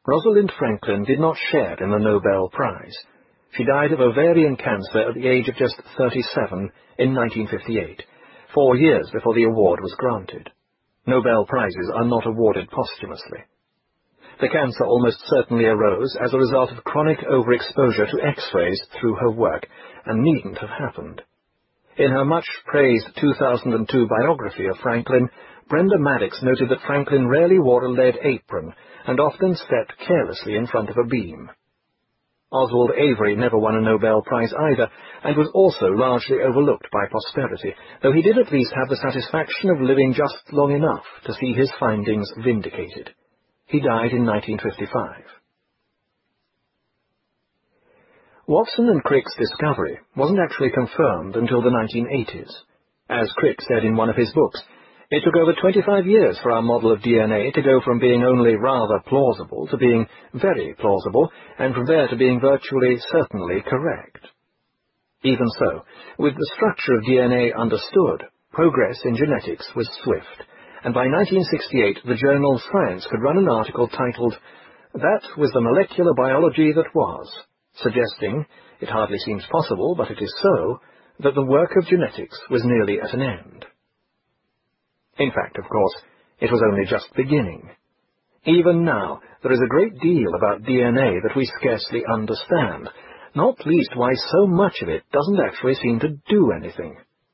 Rosalind Franklin did not share in the Nobel Prize. She died of ovarian cancer at the age of just 37 in 1958, 4 years before the award was granted. Nobel Prizes are not awarded posthumously. The cancer almost certainly arose as a result of chronic overexposure to X-rays through her work, and needn't have happened. In her much-praised 2002 biography of Franklin, Brenda Maddox noted that Franklin rarely wore a lead apron and often stepped carelessly in front of a beam. Oswald Avery never won a Nobel Prize either, and was also largely overlooked by posterity, though he did at least have the satisfaction of living just long enough to see his findings vindicated. He died in 1955. Watson and Crick's discovery wasn't actually confirmed until the 1980s. As Crick said in one of his books, it took over 25 years for our model of DNA to go from being only rather plausible to being very plausible, and from there to being virtually certainly correct. Even so, with the structure of DNA understood, progress in genetics was swift, and by 1968 the journal Science could run an article titled, "That was the molecular biology that was," suggesting, it hardly seems possible, but it is so, that the work of genetics was nearly at an end. In fact, of course, it was only just beginning. Even now, there is a great deal about DNA that we scarcely understand, not least why so much of it doesn't actually seem to do anything.